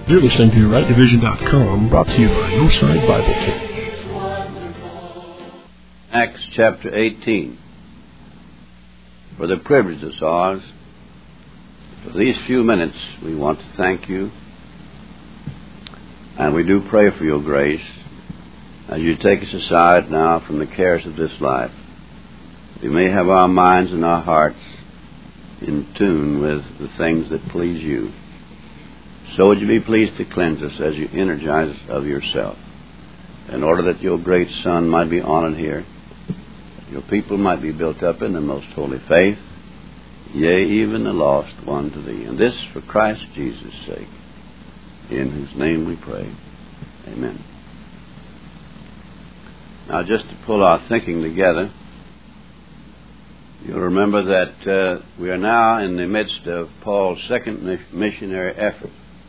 You're listening to RightDivision.com, brought to you by Hillside Bible Church. Acts chapter 18. For the privilege is ours. For these few minutes, we want to thank you. And we do pray for your grace as you take us aside now from the cares of this life. We may have our minds and our hearts in tune with the things that please you. So would you be pleased to cleanse us as you energize us of yourself, in order that your great Son might be honored here, your people might be built up in the most holy faith, yea, even the lost one to thee. And this for Christ Jesus' sake, in whose name we pray. Amen. Now, just to pull our thinking together, you'll remember that we are now in the midst of Paul's second missionary effort.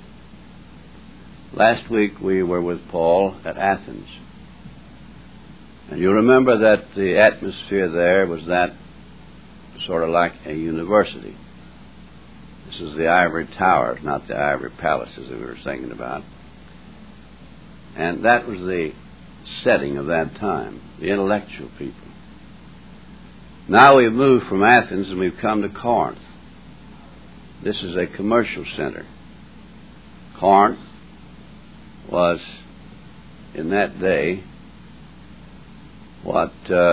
Last week we were with Paul at Athens. And you'll remember that the atmosphere there was that sort of like a university. This is the ivory towers, not the ivory palaces that we were singing about. And that was the setting of that time, the intellectual people. Now we've moved from Athens and we've come to Corinth. This is a commercial center. Corinth was, in that day, what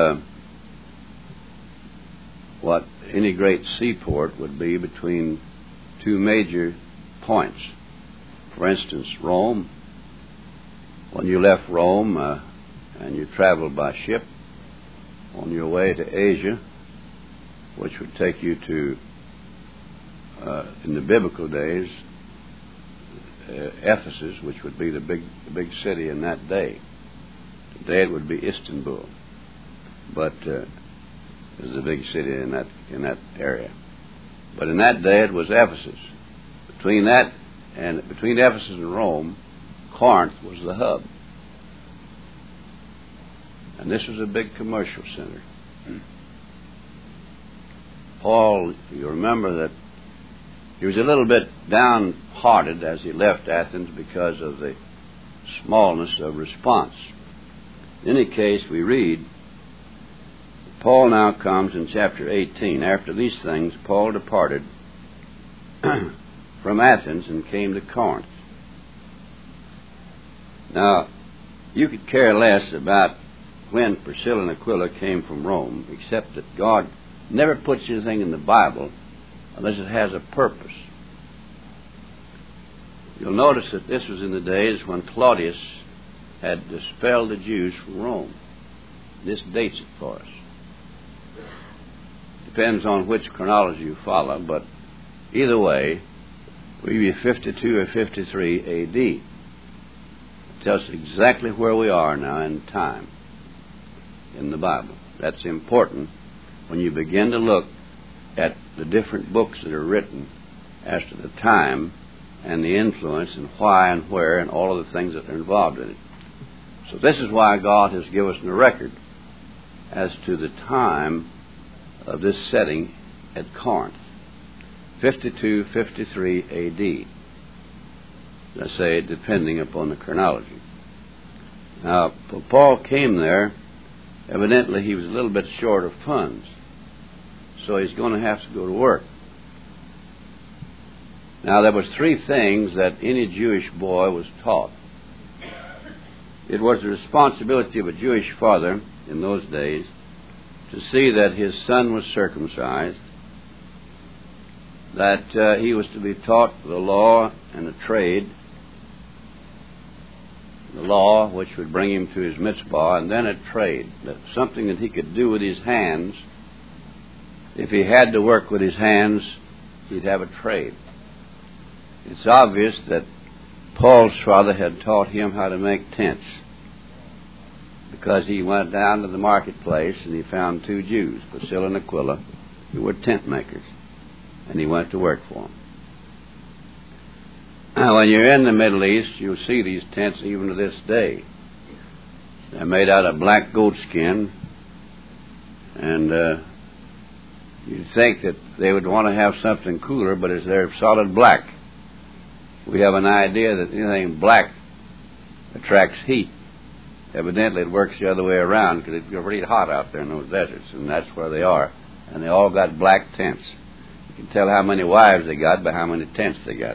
any great seaport would be between two major points. For instance, Rome. When you left Rome and you traveled by ship on your way to Asia, which would take you to, in the biblical days, Ephesus, which would be the big city in that day. Today it would be Istanbul, but it was a big city in that area. But in that day it was Ephesus. Between Ephesus and Rome, Corinth was the hub. And this was a big commercial center. Paul, you remember that he was a little bit downhearted as he left Athens because of the smallness of response. In any case, we read, Paul now comes in chapter 18. After these things, Paul departed from Athens and came to Corinth. Now, you could care less about when Priscilla and Aquila came from Rome, except that God never puts anything in the Bible unless it has a purpose. You'll notice that this was in the days when Claudius had expelled the Jews from Rome. This dates it for us. Depends on which chronology you follow, but either way, we be 52 or 53 A.D. It tells us exactly where we are now in time in the Bible. That's important when you begin to look at the different books that are written as to the time and the influence and why and where and all of the things that are involved in it. So this is why God has given us a record as to the time of this setting at Corinth. 52, 53 A.D. Let's say, depending upon the chronology. Now, Paul came there. Evidently, he was a little bit short of funds. So he's going to have to go to work. Now, there was three things that any Jewish boy was taught. It was the responsibility of a Jewish father in those days to see that his son was circumcised, that he was to be taught the law and the trade, the law which would bring him to his mitzvah, and then a trade, that something that he could do with his hands. If he had to work with his hands, he'd have a trade. It's obvious that Paul's father had taught him how to make tents, because he went down to the marketplace and he found two Jews, Priscilla and Aquila, who were tent makers, and he went to work for them. Now, when you're in the Middle East, you'll see these tents even to this day. They're made out of black goat skin, and you'd think that they would want to have something cooler, but they're solid black we have an idea that anything black attracts heat. Evidently, it works the other way around because it's pretty hot out there in those deserts, and that's where they are. And they all got black tents. You can tell how many wives they got by how many tents they got.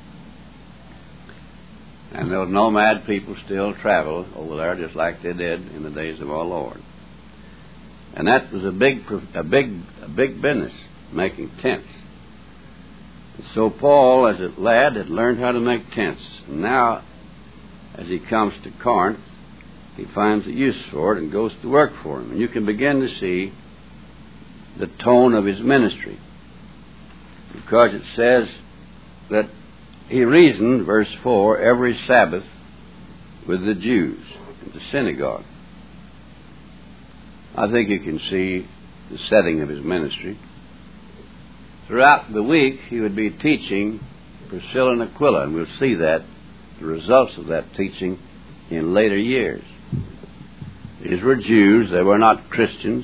And those nomad people still travel over there just like they did in the days of our Lord. And that was a big business, making tents. And so Paul, as a lad, had learned how to make tents. And now, as he comes to Corinth, he finds a use for it and goes to work for him. And you can begin to see the tone of his ministry, because it says that he reasoned, verse 4, every Sabbath with the Jews in the synagogue. I think you can see the setting of his ministry. Throughout the week, he would be teaching Priscilla and Aquila, and we'll see that, the results of that teaching in later years. These were Jews. They were not Christians.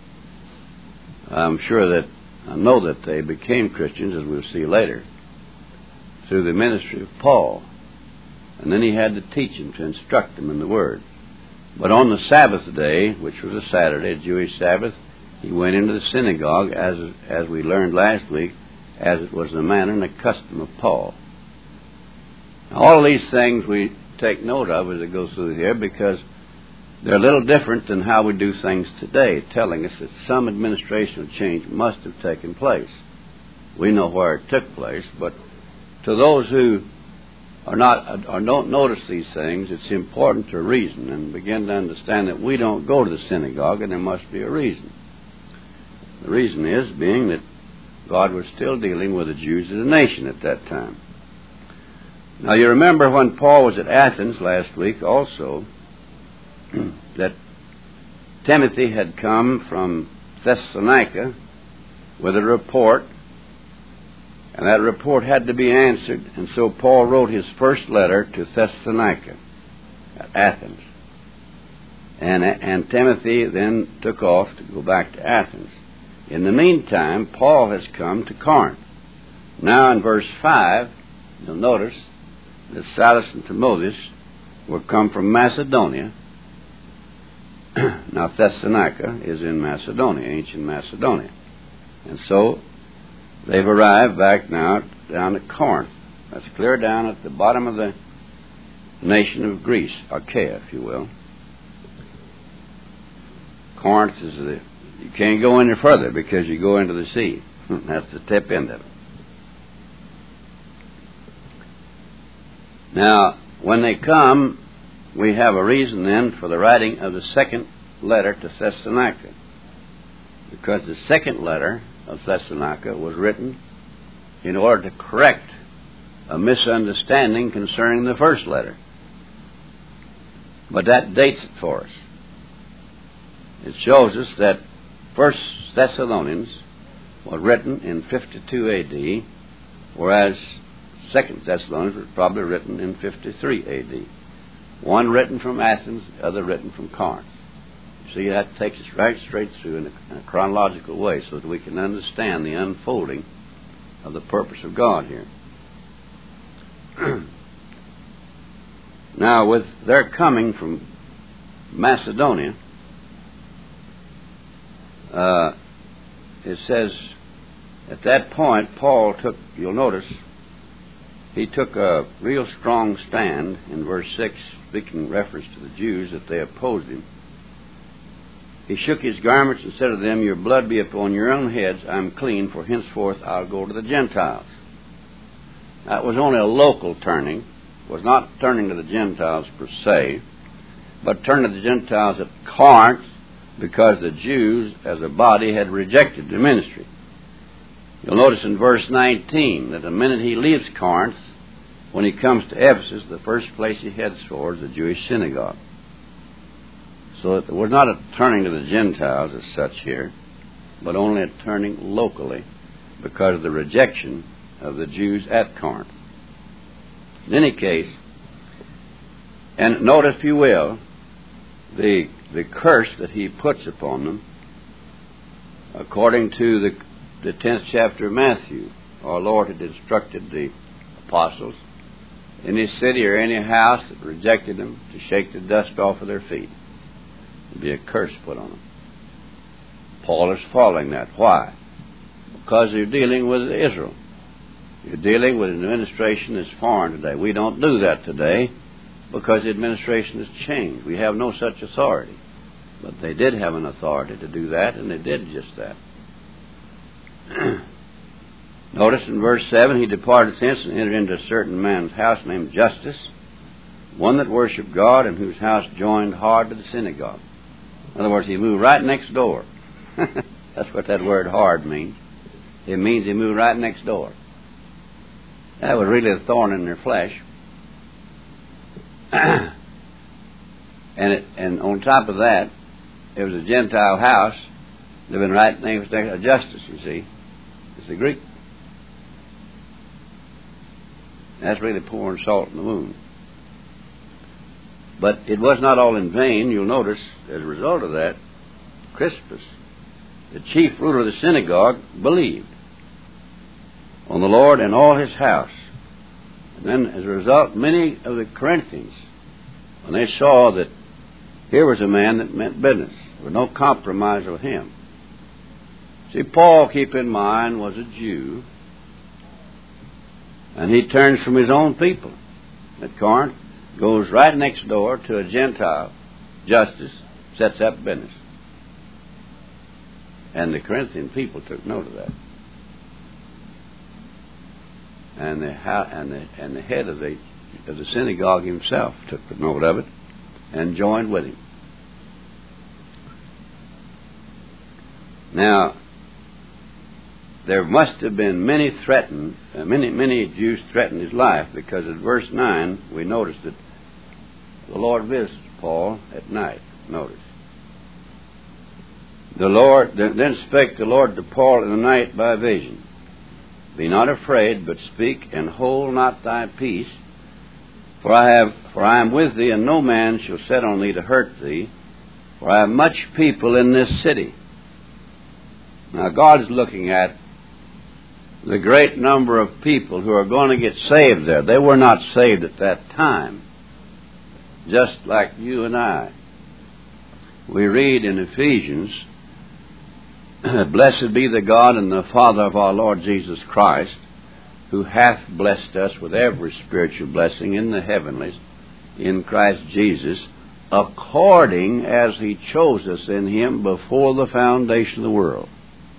I know that they became Christians, as we'll see later, through the ministry of Paul. And then he had to teach them, to instruct them in the Word. But on the Sabbath day, which was a Saturday, a Jewish Sabbath, he went into the synagogue, as we learned last week, as it was the manner and the custom of Paul. Now, all of these things we take note of as we go through here, because they're a little different than how we do things today, telling us that some administrational change must have taken place. We know where it took place, but to those who don't notice these things, it's important to reason and begin to understand that we don't go to the synagogue, and there must be a reason. The reason is being that God was still dealing with the Jews as a nation at that time. Now, you remember when Paul was at Athens last week also, that Timothy had come from Thessalonica with a report, and that report had to be answered, and so Paul wrote his first letter to Thessalonica at Athens. And Timothy then took off to go back to Athens. In the meantime, Paul has come to Corinth. Now in verse 5, you'll notice that Silas and Timotheus were come from Macedonia. Now Thessalonica is in Macedonia, ancient Macedonia. And so they've arrived back now down at Corinth. That's clear down at the bottom of the nation of Greece, Achaia, if you will. Corinth is you can't go any further because you go into the sea. That's the tip end of it. Now, when they come, we have a reason then for the writing of the second letter to Thessalonica, because the second letter of Thessalonica was written in order to correct a misunderstanding concerning the first letter. But that dates it for us. It shows us that First Thessalonians was written in 52 A.D., whereas Second Thessalonians was probably written in 53 A.D. One written from Athens, the other written from Corinth. See, that takes us right straight through in a chronological way so that we can understand the unfolding of the purpose of God here. Now, with their coming from Macedonia, it says at that point Paul took, you'll notice, he took a real strong stand in verse 6, speaking in reference to the Jews, that they opposed him. He shook his garments and said to them, "Your blood be upon your own heads. I am clean, for henceforth I'll go to the Gentiles." That was only a local turning. It was not turning to the Gentiles per se, but turning to the Gentiles at Corinth, because the Jews as a body had rejected the ministry. You'll notice in verse 19 that the minute he leaves Corinth, when he comes to Ephesus, the first place he heads for is the Jewish synagogue. So that there was not a turning to the Gentiles as such here, but only a turning locally because of the rejection of the Jews at Corinth. In any case, and note, if you will, the curse that he puts upon them, according to the 10th chapter of Matthew. Our Lord had instructed the apostles any city or any house that rejected them to shake the dust off of their feet. There'd be a curse put on them. Paul is following that. Why? Because you're dealing with Israel. You're dealing with an administration that's foreign today. We don't do that today because the administration has changed. We have no such authority. But they did have an authority to do that, and they did just that. Notice in verse 7, he departed thence and entered into a certain man's house named Justus, one that worshipped God, and whose house joined hard to the synagogue. In other words, he moved right next door. That's what that word hard means. It means he moved right next door. That was really a thorn in their flesh. And on top of that, there was a Gentile house living right next to Justus, you see. It's the Greek. That's really pouring salt in the wound. But it was not all in vain. You'll notice, as a result of that, Crispus, the chief ruler of the synagogue, believed on the Lord and all his house. And then, as a result, many of the Corinthians, when they saw that here was a man that meant business, there was no compromise with him. See, Paul, keep in mind, was a Jew, and he turns from his own people at Corinth, goes right next door to a Gentile, Justus, sets up business. And the Corinthian people took note of that. And the head of the synagogue himself took note of it and joined with him. Now, there must have been many Jews threatened his life, because in verse 9 we notice that the Lord visits Paul at night. Notice. Then spake the Lord to Paul in the night by vision. Be not afraid, but speak, and hold not thy peace. For I am with thee, and no man shall set on thee to hurt thee. For I have much people in this city. Now God is looking at the great number of people who are going to get saved there. They were not saved at that time, just like you and I. We read in Ephesians, Blessed be the God and the Father of our Lord Jesus Christ, who hath blessed us with every spiritual blessing in the heavenlies, in Christ Jesus, according as he chose us in him before the foundation of the world.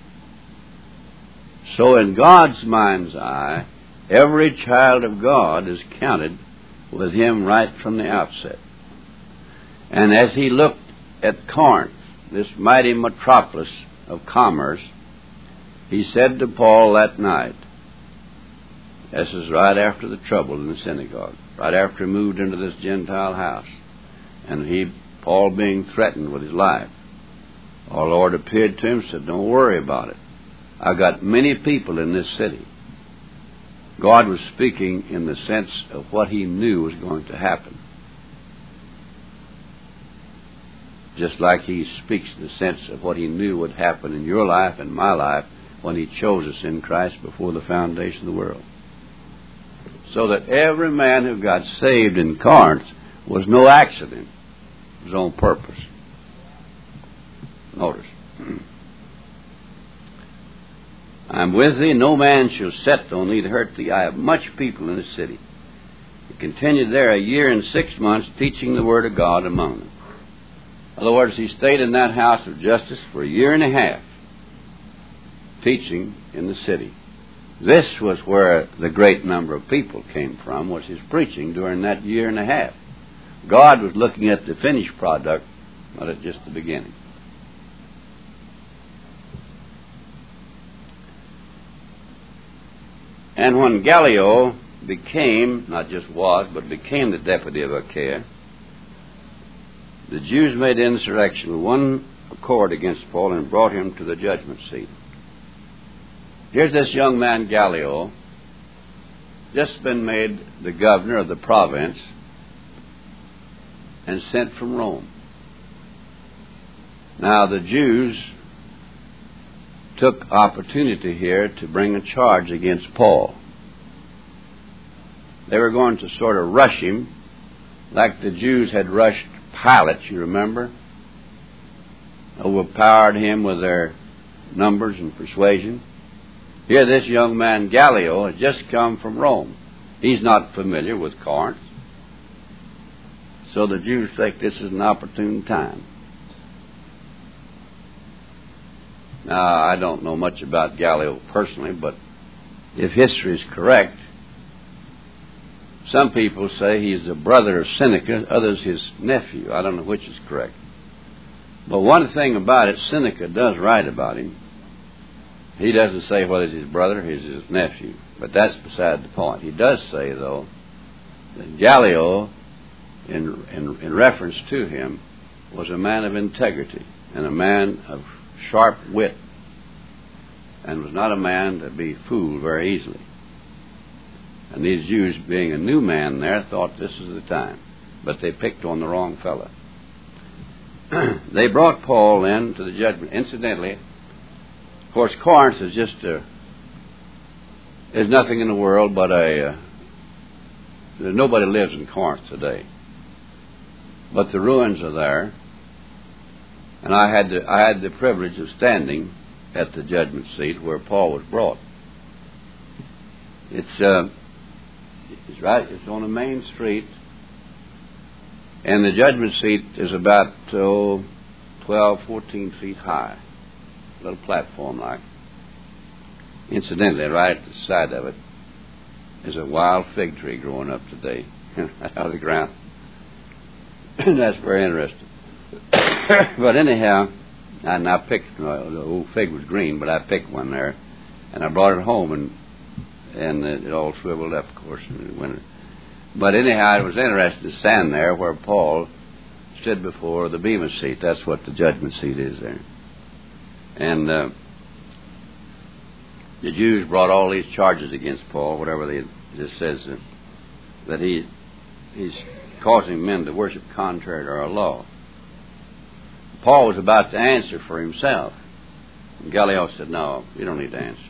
So in God's mind's eye, every child of God is counted with him right from the outset. And as he looked at Corinth, this mighty metropolis of commerce, he said to Paul that night, this is right after the trouble in the synagogue, right after he moved into this Gentile house, and Paul being threatened with his life, our Lord appeared to him and said, don't worry about it. I've got many people in this city. God was speaking in the sense of what he knew was going to happen. Just like he speaks in the sense of what he knew would happen in your life and my life when he chose us in Christ before the foundation of the world. So that every man who got saved in Corinth was no accident. It was on purpose. Notice. I am with thee, no man shall set on thee to hurt thee. I have much people in the city. He continued there 1 year and 6 months, teaching the word of God among them. In other words, he stayed in that house of Justus for 1.5 years, teaching in the city. This was where the great number of people came from, was his preaching during that 1.5 years. God was looking at the finished product, not at just the beginning. And when Gallio became, not just was, but became the deputy of Achaia, the Jews made insurrection with one accord against Paul and brought him to the judgment seat. Here's this young man Gallio, just been made the governor of the province and sent from Rome. Now the Jews took opportunity here to bring a charge against Paul. They were going to sort of rush him like the Jews had rushed Pilate, you remember? Overpowered him with their numbers and persuasion. Here this young man Gallio has just come from Rome. He's not familiar with Corinth. So the Jews think this is an opportune time. Now, I don't know much about Gallio personally, but if history is correct, some people say he's the brother of Seneca, others his nephew. I don't know which is correct. But one thing about it, Seneca does write about him. He doesn't say whether it's his brother or his nephew, but that's beside the point. He does say, though, that Gallio, in reference to him, was a man of integrity and a man of sharp wit, and was not a man to be fooled very easily. And these Jews, being a new man there, thought this was the time, but they picked on the wrong fellow. They brought Paul then to the judgment. Incidentally, of course, Corinth is just there's nothing in the world but nobody lives in Corinth today. But the ruins are there, and I had the privilege of standing at the judgment seat where Paul was brought. It's right. It's on a main street, and the judgment seat is about 12, 14 feet high, a little platform like. Incidentally, right at the side of it is a wild fig tree growing up today, out of the ground. That's very interesting. But anyhow, and I picked, the old fig was green, but I picked one there, and I brought it home, and it all shriveled up, of course, in the winter. But anyhow, it was interesting to stand there where Paul stood before the bema seat. That's what the judgment seat is there. And the Jews brought all these charges against Paul, whatever they just says that he's causing men to worship contrary to our law. Paul was about to answer for himself. And Gallio said, no, you don't need to answer.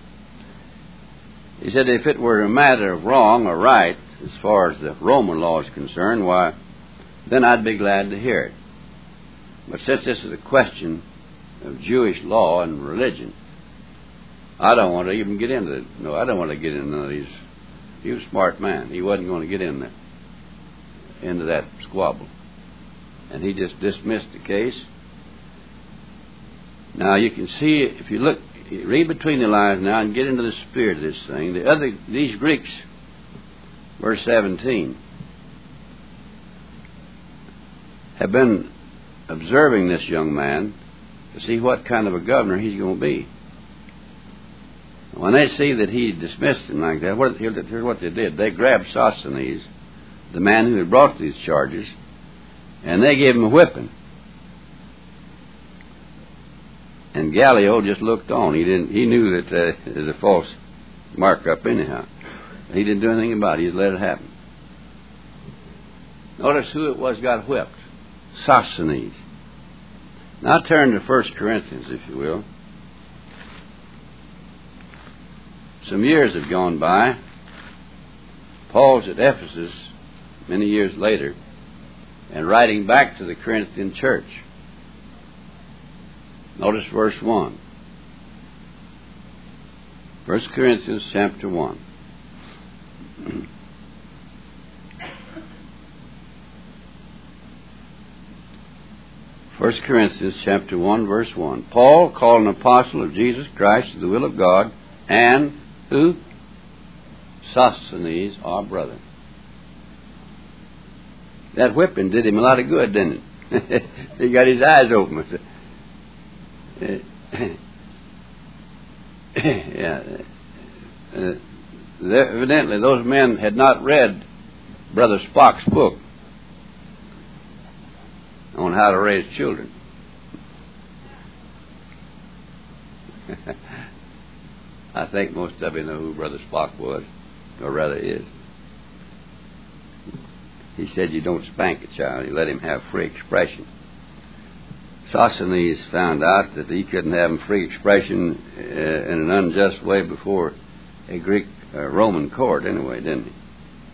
He said, if it were a matter of wrong or right, as far as the Roman law is concerned, why, then I'd be glad to hear it. But since this is a question of Jewish law and religion, I don't want to even get into it. No, I don't want to get into none of these. He was a smart man. He wasn't going to get in there, into that squabble. And he just dismissed the case. Now you can see, if you look, read between the lines now and get into the spirit of this thing. These Greeks, verse 17, have been observing this young man to see what kind of a governor he's going to be. When they see that he dismissed him like that, here's what they did. They grabbed Sosthenes, the man who had brought these charges, and they gave him a whipping. And Gallio just looked on. He knew that it was a false markup anyhow. He didn't do anything about it. He just let it happen. Notice who it was got whipped. Sosthenes. Now turn to 1 Corinthians, if you will. Some years have gone by. Paul's at Ephesus many years later and writing back to the Corinthian church. Notice verse 1. 1 Corinthians chapter 1. 1 Corinthians chapter 1, verse 1. Paul, called an apostle of Jesus Christ to the will of God, and who? Sosthenes, our brother. That whipping did him a lot of good, didn't it? He got his eyes open. Evidently, those men had not read Brother Spock's book on how to raise children. I think most of you know who Brother Spock was, or rather is. He said you don't spank a child, you let him have free expression. Sosthenes found out that he couldn't have free expression in an unjust way before a Roman court anyway, didn't he?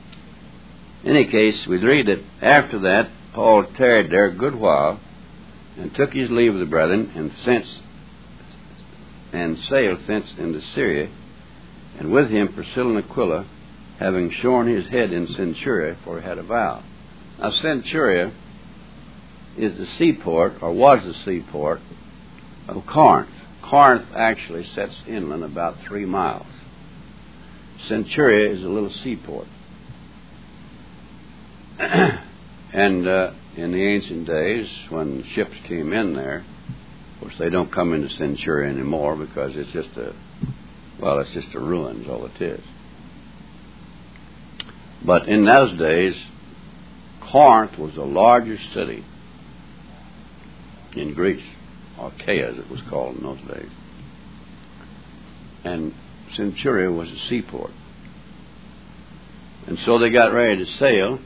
In any case, we read that after that, Paul tarried there a good while, and took his leave of the brethren, and sailed thence into Syria, and with him Priscilla and Aquila, having shorn his head in Centuria, for he had a vow. Now, Centuria is the seaport, or was the seaport, of Corinth. Corinth actually sets inland about 3 miles. Centuria is a little seaport. And in the ancient days, when ships came in there, of course they don't come into Centuria anymore because it's just a ruin, is all it is. But in those days, Corinth was the largest city in Greece, or Achaia as it was called in those days. And Centuria was a seaport. And so they got ready to sail,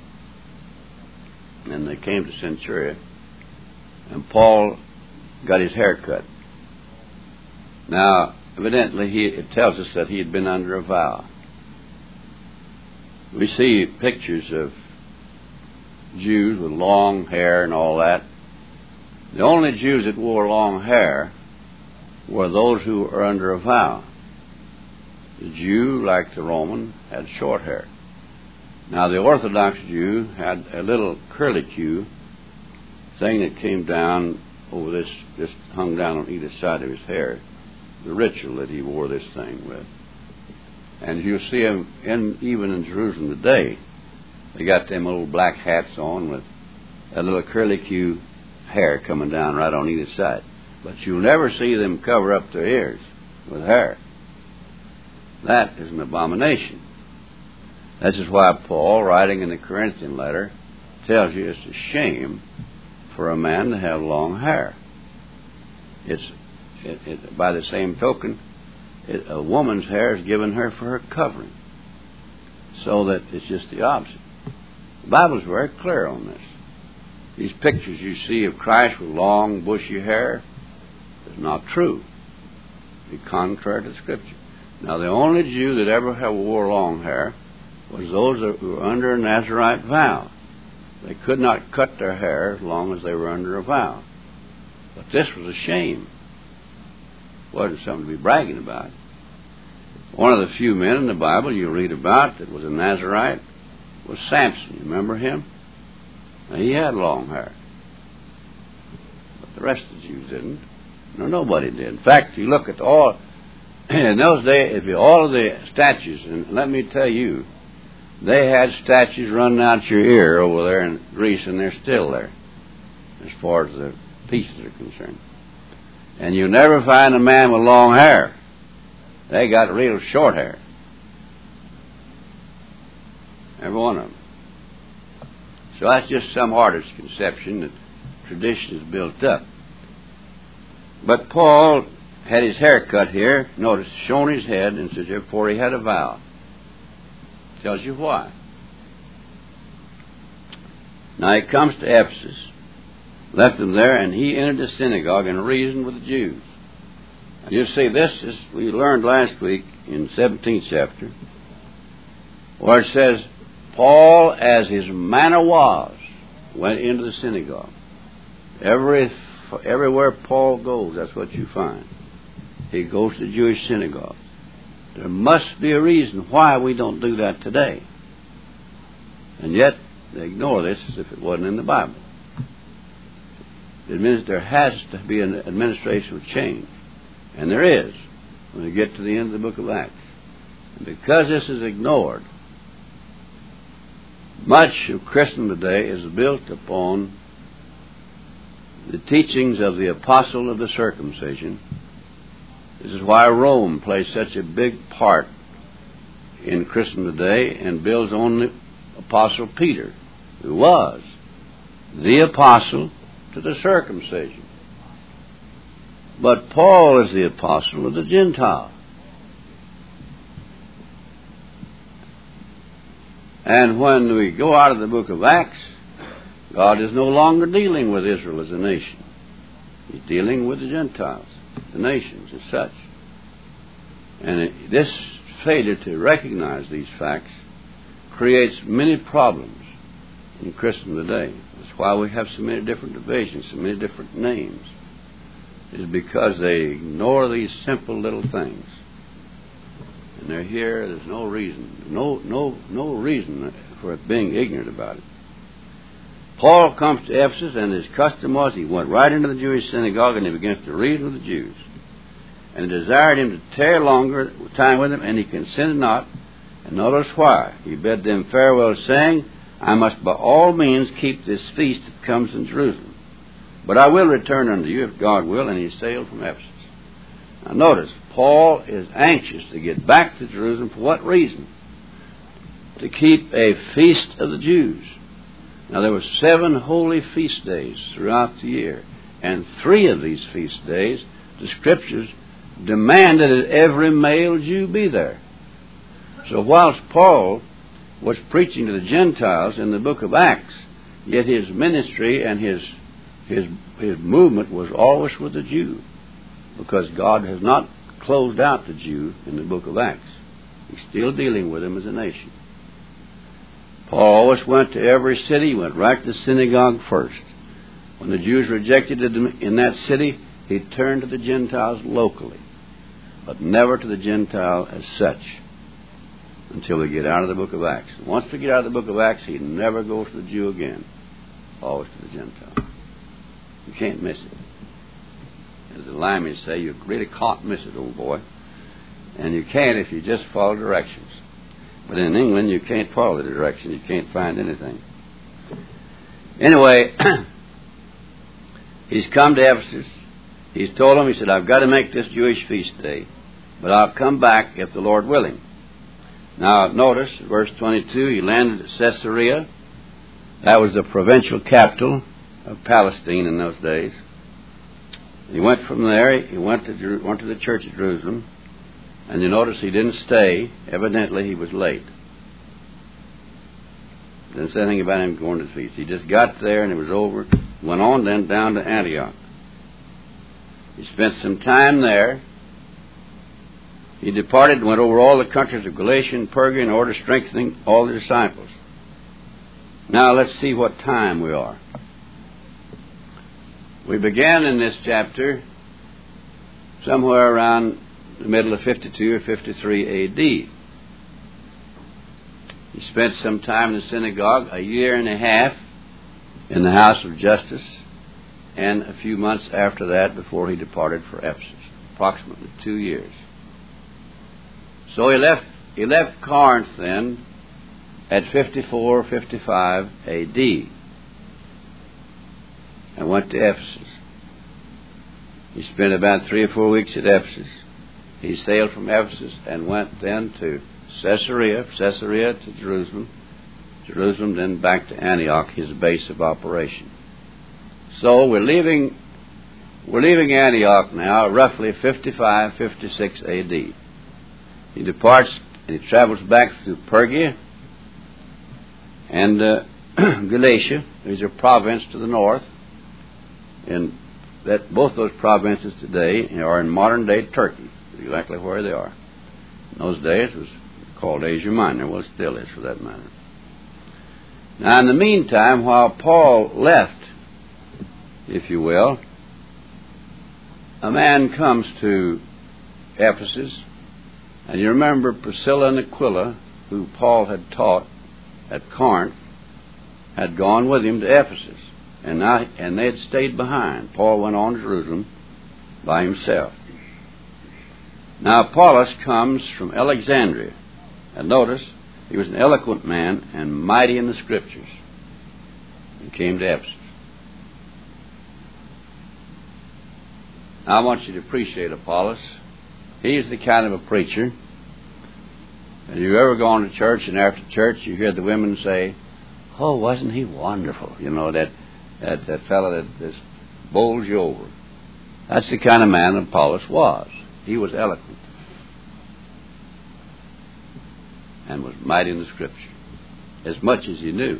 and they came to Centuria, and Paul got his hair cut. Now, evidently, it tells us that he had been under a vow. We see pictures of Jews with long hair and all that. The only Jews that wore long hair were those who were under a vow. The Jew, like the Roman, had short hair. Now, the Orthodox Jew had a little curlicue thing that came down over this, just hung down on either side of his hair. The ritual that he wore this thing with. And you'll see them even in Jerusalem today. They got them little black hats on with a little curlicue hair coming down right on either side. But you'll never see them cover up their ears with hair. That is an abomination. This is why Paul, writing in the Corinthian letter, tells you it's a shame for a man to have long hair. By the same token, a woman's hair is given her for her covering. So that it's just the opposite. The Bible is very clear on this. These pictures you see of Christ with long, bushy hair is not true. It's contrary to Scripture. Now, the only Jew that ever wore long hair was those who were under a Nazirite vow. They could not cut their hair as long as they were under a vow. But this was a shame. It wasn't something to be bragging about. One of the few men in the Bible you read about that was a Nazirite was Samson. You remember him? Now, he had long hair. But the rest of the Jews didn't. No, nobody did. In fact, if you look at in those days, all of the statues, and let me tell you, they had statues running out your ear over there in Greece, and they're still there, as far as the pieces are concerned. And you never find a man with long hair. They got real short hair. Every one of them. So that's just some artist's conception that tradition is built up. But Paul had his hair cut here, notice, shown his head, and says, therefore he had a vow. Tells you why. Now he comes to Ephesus, left them there, and he entered the synagogue and reasoned with the Jews. And you see, this is, we learned last week in the 17th chapter, where it says, Paul, as his manner was, went into the synagogue. Everywhere Paul goes, that's what you find. He goes to the Jewish synagogue. There must be a reason why we don't do that today. And yet, they ignore this as if it wasn't in the Bible. It means there has to be an administrative change. And there is, when we get to the end of the book of Acts. And because this is ignored, much of Christendom today is built upon the teachings of the apostle of the circumcision. This is why Rome plays such a big part in Christendom today and builds on the apostle Peter, who was the apostle to the circumcision. But Paul is the apostle of the Gentile. And when we go out of the book of Acts, God is no longer dealing with Israel as a nation. He's dealing with the Gentiles, the nations as such. And this failure to recognize these facts creates many problems in Christendom today. That's why we have so many different divisions, so many different names. It's because they ignore these simple little things. And they're here, there's no reason. No reason for being ignorant about it. Paul comes to Ephesus, and his custom was he went right into the Jewish synagogue and he began to reason with the Jews. And he desired him to tarry longer time with them, and he consented not. And notice why. He bade them farewell, saying, I must by all means keep this feast that comes in Jerusalem. But I will return unto you, if God will. And he sailed from Ephesus. Now notice, Paul is anxious to get back to Jerusalem. For what reason? To keep a feast of the Jews. Now there were 7 holy feast days throughout the year. And 3 of these feast days, the Scriptures demanded that every male Jew be there. So whilst Paul was preaching to the Gentiles in the book of Acts, yet his ministry and his movement was always with the Jew, because God has not closed out the Jew in the book of Acts. He's still dealing with him as a nation. Paul always went to every city. He went right to the synagogue first. When the Jews rejected him in that city, he turned to the Gentiles locally, but never to the Gentile as such, until we get out of the book of Acts. Once we get out of the book of Acts, he never goes to the Jew again, always to the Gentile. You can't miss it. As the Lymies say, you really can't miss it, old boy. And you can't if you just follow directions. But in England, you can't follow the direction. You can't find anything. Anyway, he's come to Ephesus. He's told them, he said, I've got to make this Jewish feast day, but I'll come back if the Lord willing. Now, notice, verse 22, he landed at Caesarea. That was the provincial capital of Palestine in those days. He went from there, he went to the church at Jerusalem, and you notice he didn't stay. Evidently, he was late. Didn't say anything about him going to the feast. He just got there and it was over. Went on then down to Antioch. He spent some time there. He departed and went over all the countries of Galatia and Perga in order strengthening all the disciples. Now let's see what time we are. We began in this chapter somewhere around the middle of 52 or 53 A.D. He spent some time in the synagogue, a year and a half in the house of Justus, and a few months after that before he departed for Ephesus, approximately 2 years. So he left Corinth then at 54, 55 A.D. and went to Ephesus. He spent about 3 or 4 weeks at Ephesus. He sailed from Ephesus and went then to Caesarea to Jerusalem then back to Antioch, his base of operation. So we're leaving Antioch now, roughly 55, 56 A.D. He departs and he travels back through Perga and Galatia. These are province to the north, and that both those provinces today are in modern-day Turkey, exactly where they are. In those days, it was called Asia Minor. Well, it still is, for that matter. Now, in the meantime, while Paul left, if you will, a man comes to Ephesus, and you remember Priscilla and Aquila, who Paul had taught at Corinth, had gone with him to Ephesus, and they had stayed behind. Paul went on to Jerusalem by himself. Now Apollos comes from Alexandria, and notice he was an eloquent man and mighty in the Scriptures, and came to Ephesus. Now I want you to appreciate Apollos. He's the kind of a preacher. Have you ever gone to church and after church you hear the women say, "Oh, wasn't he wonderful?" You know, that fellow that just bowls you over. That's the kind of man Apollos was. He was eloquent and was mighty in the Scripture, as much as he knew.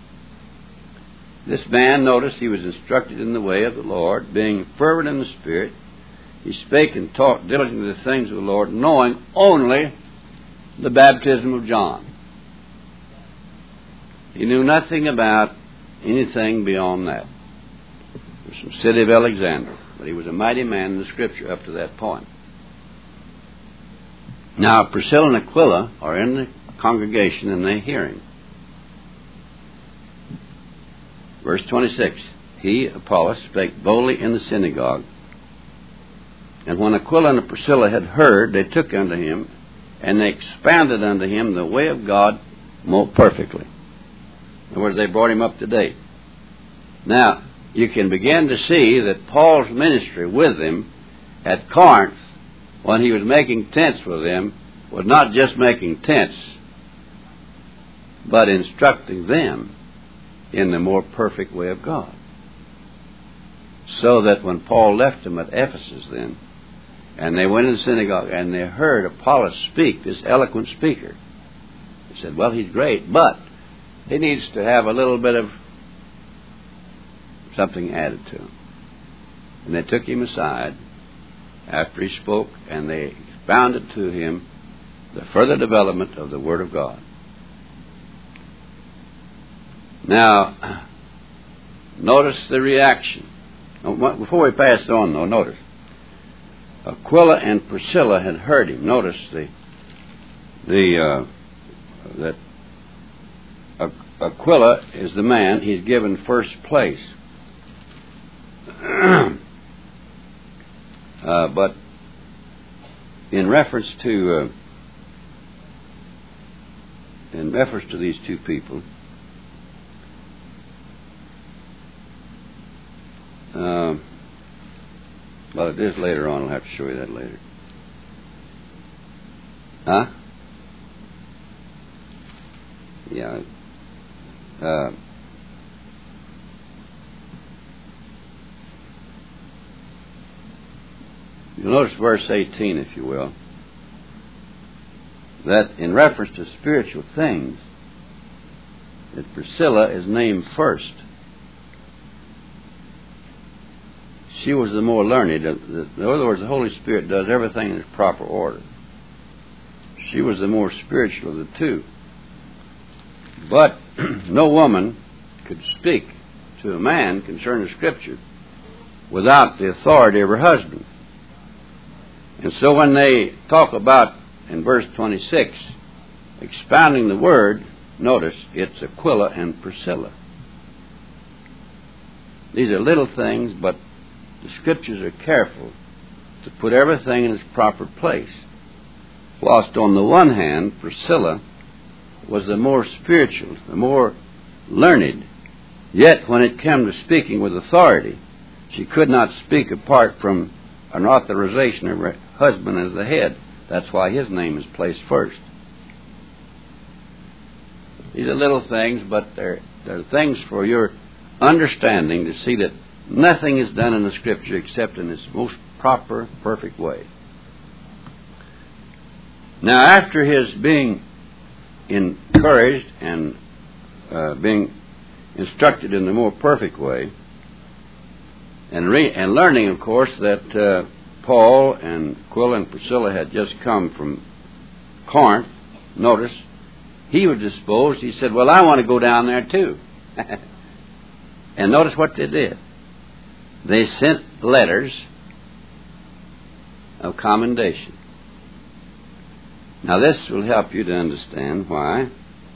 This man, notice, he was instructed in the way of the Lord, being fervent in the Spirit. He spake and taught diligently the things of the Lord, knowing only the baptism of John. He knew nothing about anything beyond that. He was from the city of Alexandria, but he was a mighty man in the Scripture up to that point. Now, Priscilla and Aquila are in the congregation and they hear him. Verse 26, he, Apollos, spake boldly in the synagogue. And when Aquila and Priscilla had heard, they took unto him, and they expounded unto him the way of God more perfectly. In other words, they brought him up to date. Now, you can begin to see that Paul's ministry with them at Corinth, when he was making tents with them, was not just making tents, but instructing them in the more perfect way of God. So that when Paul left them at Ephesus then, and they went in the synagogue and they heard Apollos speak, this eloquent speaker, they said, well, he's great, but he needs to have a little bit of something added to him. And they took him aside after he spoke, and they expounded to him the further development of the Word of God. Now, notice the reaction. Before we pass on, though, notice. Aquila and Priscilla had heard him. Notice that Aquila is the man. He's given first place. But in reference to these two people, well, it is later on. I'll have to show you that later. Huh? Yeah. You'll notice verse 18, if you will, that in reference to spiritual things, that Priscilla is named first. She was the more learned. In other words, the Holy Spirit does everything in its proper order. She was the more spiritual of the two. But no woman could speak to a man concerning Scripture without the authority of her husband. And so when they talk about, in verse 26, expounding the Word, notice it's Aquila and Priscilla. These are little things, but the Scriptures are careful to put everything in its proper place. Whilst on the one hand, Priscilla was the more spiritual, the more learned, yet when it came to speaking with authority, she could not speak apart from an authorization of her husband as the head. That's why his name is placed first. These are little things, but they're things for your understanding to see that nothing is done in the Scripture except in its most proper, perfect way. Now, after his being encouraged and being instructed in the more perfect way, and learning, of course, that Paul and Aquila and Priscilla had just come from Corinth, notice, he was disposed, he said, well, I want to go down there too. And notice what they did. They sent letters of commendation. Now, this will help you to understand why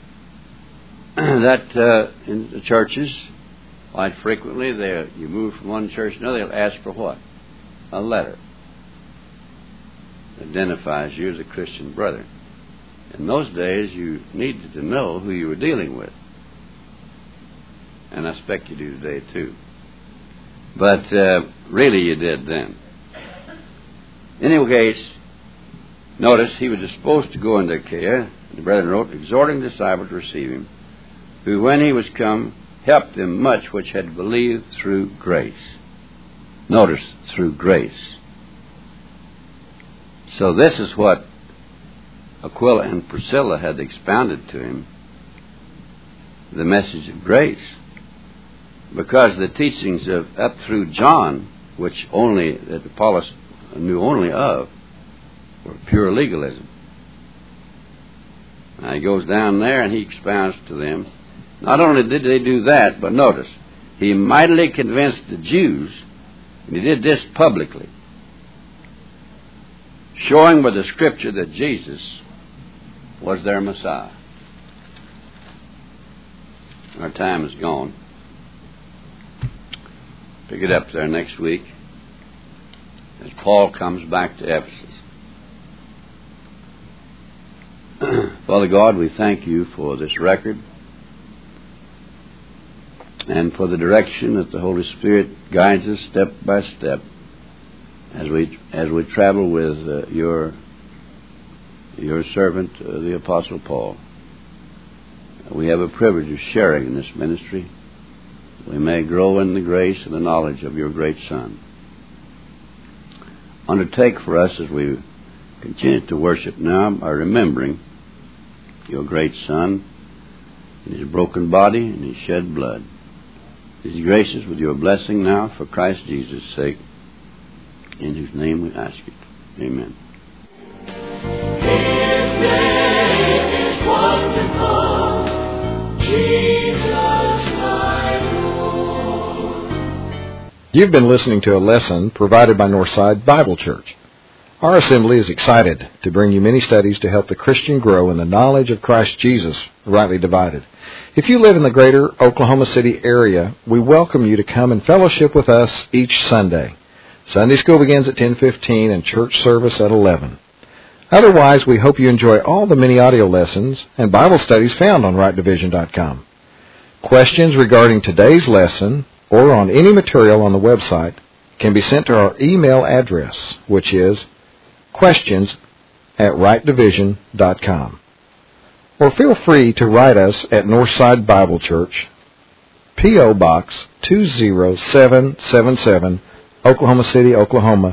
that in the churches, quite frequently, you move from one church to another, they'll ask for what? A letter that identifies you as a Christian brother. In those days, you needed to know who you were dealing with. And I expect you do today, too. But really you did then. In any case, notice he was disposed to go into Achaia. The brethren wrote, exhorting the disciples to receive him, who when he was come, helped them much which had believed through grace. Notice, through grace. So this is what Aquila and Priscilla had expounded to him, the message of grace. Because the teachings of up through John, which only that Apollos knew only of, were pure legalism. Now he goes down there and he expounds to them Not only did they do that, but notice, he mightily convinced the Jews, and he did this publicly, showing with the Scripture that Jesus was their Messiah. Our time is gone. Pick it up there next week as Paul comes back to Ephesus. Father God, we thank you for this record and for the direction that the Holy Spirit guides us step by step as we travel with your servant, the Apostle Paul. We have a privilege of sharing in this ministry. We may grow in the grace and the knowledge of your great Son. Undertake for us as we continue to worship now by remembering your great Son and his broken body and his shed blood. Please grace us with your blessing now for Christ Jesus' sake, in whose name we ask it. Amen. His name is wonderful, Jesus my Lord. You've been listening to a lesson provided by Northside Bible Church. Our assembly is excited to bring you many studies to help the Christian grow in the knowledge of Christ Jesus, rightly divided. If you live in the greater Oklahoma City area, we welcome you to come and fellowship with us each Sunday. Sunday school begins at 10:15 and church service at 11. Otherwise, we hope you enjoy all the many audio lessons and Bible studies found on rightdivision.com. Questions regarding today's lesson or on any material on the website can be sent to our email address, which is questions@rightdivision.com. Or feel free to write us at Northside Bible Church, P.O. Box 20777, Oklahoma City, Oklahoma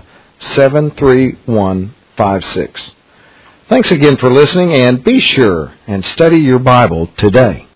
73156. Thanks again for listening, and be sure and study your Bible today.